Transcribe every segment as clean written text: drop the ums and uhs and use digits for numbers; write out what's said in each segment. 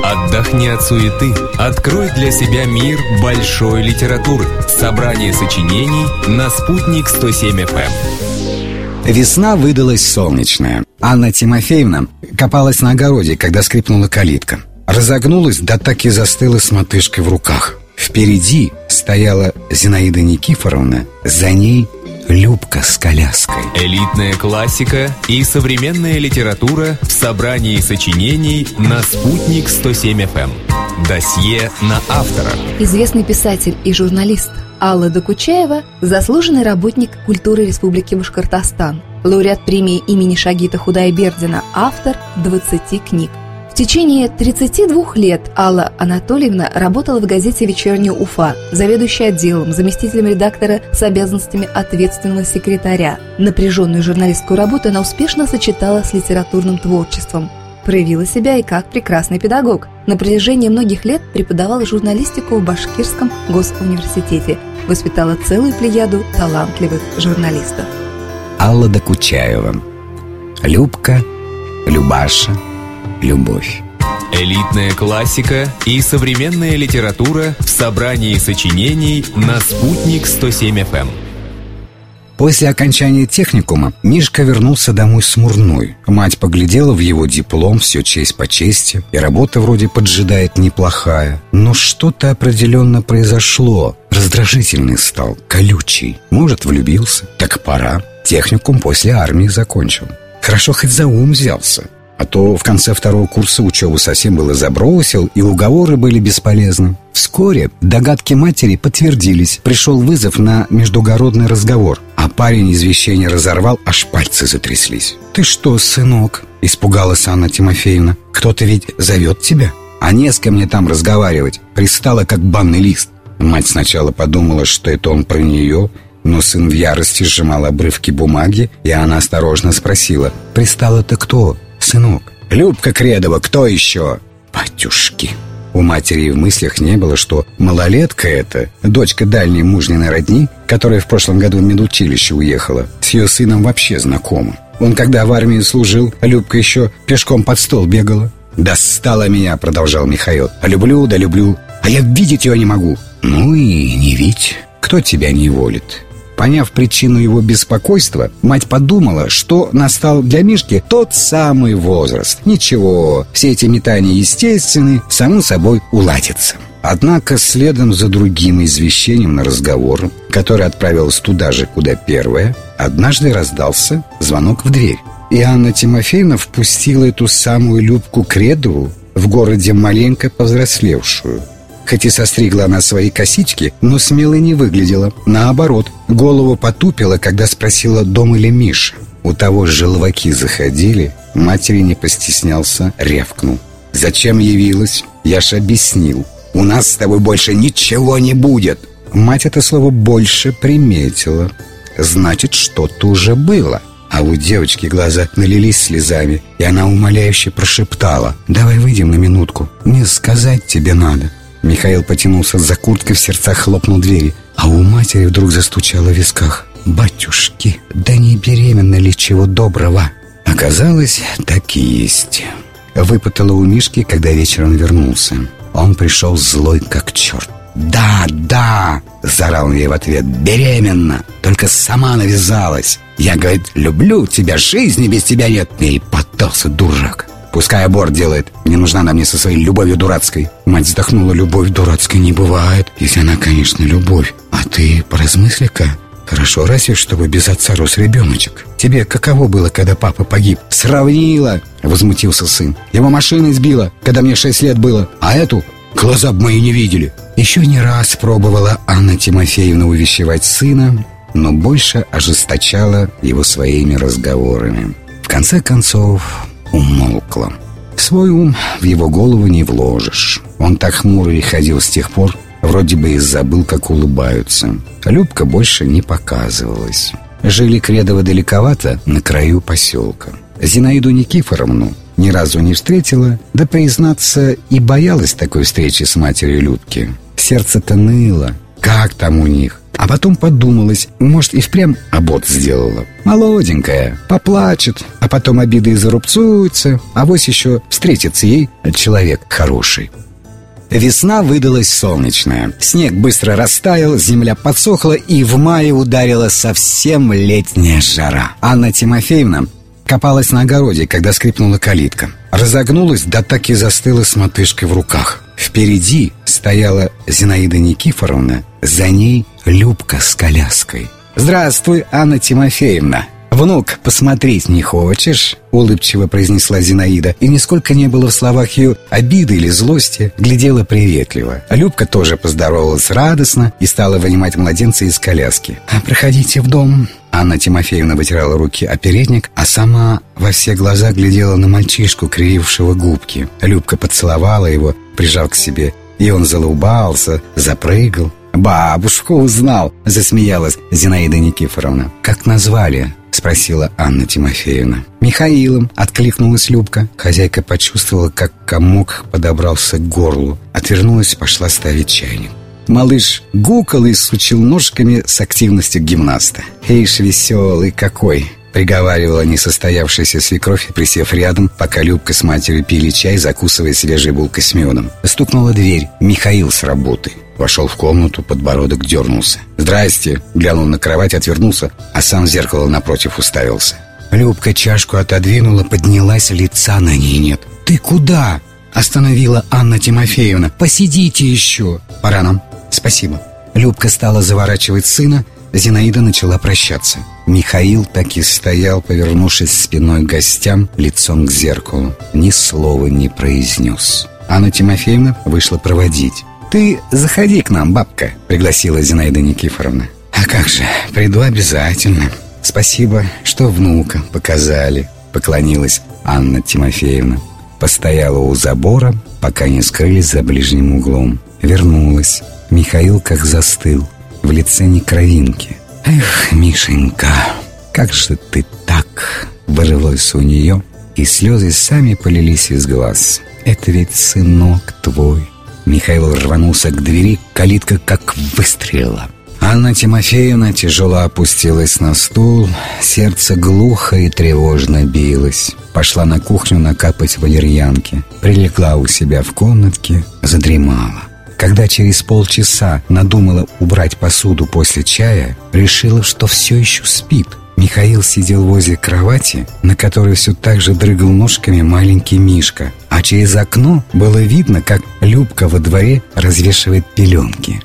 Отдохни от суеты. Открой для себя мир большой литературы. Собрание сочинений на «Спутник 107 FM». Весна выдалась солнечная. Анна Тимофеевна копалась на огороде, когда скрипнула калитка. Разогнулась, да так и застыла с мотыжкой в руках. Впереди стояла Зинаида Никифоровна, за ней Любка с коляской. Элитная классика и современная литература в собрании сочинений на «Спутник 107 FM». Досье на автора. Известный писатель и журналист Алла Докучаева – заслуженный работник культуры Республики Башкортостан, лауреат премии имени Шагита Худайбердина, автор 20 книг. В течение 32 лет Алла Анатольевна работала в газете «Вечерняя Уфа», заведующей отделом, заместителем редактора с обязанностями ответственного секретаря. Напряженную журналистскую работу она успешно сочетала с литературным творчеством. Проявила себя и как прекрасный педагог. На протяжении многих лет преподавала журналистику в Башкирском госуниверситете. Воспитала целую плеяду талантливых журналистов. Алла Докучаева. Любка, Любаша, Любовь. Элитная классика и современная литература в собрании сочинений на «Спутник 107 FM». После окончания техникума Мишка вернулся домой смурной. Мать поглядела в его диплом, все честь по чести, и работа вроде поджидает неплохая. Но что-то определенно произошло. Раздражительный стал, колючий. Может, влюбился? Так пора. Техникум после армии закончил. Хорошо хоть за ум взялся. А то в конце второго курса учебу совсем было забросил, и уговоры были бесполезны. Вскоре догадки матери подтвердились. Пришел вызов на междугородный разговор. А парень извещение разорвал, аж пальцы затряслись. «Ты что, сынок?» – испугалась Анна Тимофеевна. «Кто-то ведь зовет тебя? А не с кем мне там разговаривать. Пристала, как банный лист». Мать сначала подумала, что это он про нее, но сын в ярости сжимал обрывки бумаги, и она осторожно спросила: «Пристала-то кто, сынок?» «Любка Кредова, кто еще?» «Батюшки!» У матери в мыслях не было, что малолетка эта, дочка дальней мужниной родни, которая в прошлом году в медучилище уехала, с ее сыном вообще знакома. Он когда в армии служил, Любка еще пешком под стол бегала. «Достала меня», — продолжал Михаил. «Люблю, да люблю, а я видеть ее не могу». «Ну и не видь, кто тебя не волит». Поняв причину его беспокойства, мать подумала, что настал для Мишки тот самый возраст. Ничего, все эти метания естественны, само собой уладятся. Однако следом за другим извещением на разговор, который отправилась туда же, куда первое, однажды раздался звонок в дверь. И Анна Тимофеевна впустила эту самую Любку Кредову, в городе маленько повзрослевшую. Хоть и состригла она свои косички, но смелой не выглядела. Наоборот, голову потупила, когда спросила, дома ли Миша. У того желваки заходили, матери не постеснялся, рявкнул: «Зачем явилась? Я ж объяснил. У нас с тобой больше ничего не будет». Мать это слово «больше» приметила. Значит, что-то уже было. А у девочки глаза налились слезами, и она умоляюще прошептала: «Давай выйдем на минутку, мне сказать тебе надо». Михаил потянулся за курткой, в сердцах хлопнул двери. А у матери вдруг застучало в висках: «Батюшки, да не беременна ли чего доброго?» Оказалось, так и есть. Выпытала у Мишки, когда вечером вернулся. Он пришел злой как черт. «Да, — заорал он ей в ответ, — беременна, только сама навязалась. Я, говорит, люблю тебя, жизни без тебя нет». И поддался дурак. «Пускай аборт делает, не нужна она мне со своей любовью дурацкой». Мать вздохнула: «Любовь дурацкой не бывает, если она, конечно, любовь. А ты поразмысли-ка. Хорошо, разве чтобы без отца рос ребеночек. Тебе каково было, когда папа погиб?» «Сравнила!» — возмутился сын. «Его машина сбила, когда мне 6 лет было, а эту глаза б мои не видели». Еще не раз пробовала Анна Тимофеевна увещевать сына, но больше ожесточала его своими разговорами. В конце концов умолкла. Свой ум в его голову не вложишь. Он так хмуро и ходил с тех пор, вроде бы и забыл, как улыбаются. Любка больше не показывалась. Жили Кредовы далековато, на краю поселка. Зинаиду Никифоровну ни разу не встретила, да, признаться, и боялась такой встречи с матерью Любки. Сердце-то ныло. Как там у них? А потом подумалось, может, и впрямь аборт сделала. Молоденькая, поплачет, а потом обиды и зарубцуются, авось еще встретится ей человек хороший. Весна выдалась солнечная. Снег быстро растаял, земля подсохла, и в мае ударила совсем летняя жара. Анна Тимофеевна копалась на огороде, когда скрипнула калитка. Разогнулась, да так и застыла с мотыжкой в руках. Впереди стояла Зинаида Никифоровна, за ней Любка с коляской. «Здравствуй, Анна Тимофеевна! Внук, посмотреть не хочешь?» — улыбчиво произнесла Зинаида. И нисколько не было в словах ее обиды или злости, глядела приветливо. Любка тоже поздоровалась радостно и стала вынимать младенца из коляски. «Проходите в дом». Анна Тимофеевна вытирала руки о передник, а сама во все глаза глядела на мальчишку, кривившего губки. Любка поцеловала его, прижав к себе, и он залыбался, запрыгал. «Бабушку узнал!» — засмеялась Зинаида Никифоровна. «Как назвали?» — спросила Анна Тимофеевна. «Михаилом», — откликнулась Любка. Хозяйка почувствовала, как комок подобрался к горлу. Отвернулась и пошла ставить чайник. Малыш гукал и сучил ножками с активностью гимнаста. «Ишь, веселый какой!» — приговаривала несостоявшаяся свекровь, присев рядом, пока Любка с матерью пили чай, закусывая свежей булкой с медом. Стукнула дверь. Михаил с работы. Вошел в комнату, подбородок дернулся. «Здрасте!» — глянул на кровать, отвернулся, а сам в зеркало напротив уставился. Любка чашку отодвинула, поднялась, лица на ней нет. «Ты куда?» — остановила Анна Тимофеевна. «Посидите еще!» «Пора нам. Спасибо». Любка стала заворачивать сына, Зинаида начала прощаться. Михаил так и стоял, повернувшись спиной к гостям, лицом к зеркалу. Ни слова не произнес. Анна Тимофеевна вышла проводить. «Ты заходи к нам, бабка», — пригласила Зинаида Никифоровна. «А как же, приду обязательно. Спасибо, что внука показали», — поклонилась Анна Тимофеевна. Постояла у забора, пока не скрылись за ближним углом. Вернулась. Михаил как застыл, в лице ни кровинки. «Эх, Мишенька, как же ты так?» — вырвалось у нее, и слезы сами полились из глаз. «Это ведь сынок твой». Михаил рванулся к двери, калитка как выстрелила. Анна Тимофеевна тяжело опустилась на стул, сердце глухо и тревожно билось. Пошла на кухню накапать валерьянки, прилегла у себя в комнатке, задремала. Когда через полчаса надумала убрать посуду после чая, решила, что все еще спит. Михаил сидел возле кровати, на которой все так же дрыгал ножками маленький Мишка, а через окно было видно, как Любка во дворе развешивает пеленки.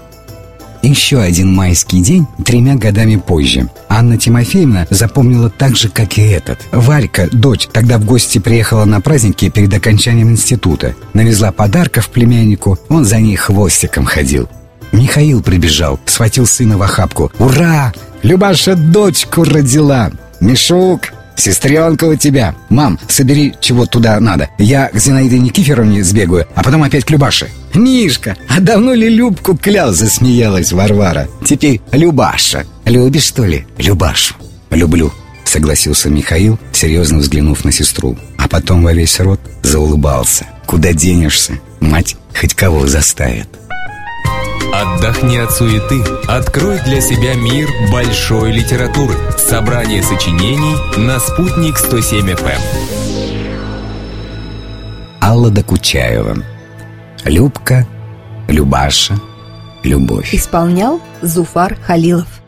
Еще один майский день 3 годами позже Анна Тимофеевна запомнила так же, как и этот. Варька, дочь, тогда в гости приехала на праздники перед окончанием института. Навезла подарков племяннику, он за ней хвостиком ходил. Михаил прибежал, схватил сына в охапку. «Ура! Любаша дочку родила! Мишук, сестренка у тебя! Мам, собери, чего туда надо. Я к Зинаиде Никифоровне сбегаю, а потом опять к Любаше». «Мишка, а давно ли Любку клял?» — засмеялась Варвара. «Теперь Любаша. Любишь, что ли, Любашу?» «Люблю», — согласился Михаил, серьезно взглянув на сестру. А потом во весь рот заулыбался. «Куда денешься? Мать хоть кого заставит». Отдохни от суеты. Открой для себя мир большой литературы. Собрание сочинений на «Спутник 107 FM». Алла Докучаева. Любка, Любаша, Любовь. Исполнял Зуфар Халилов.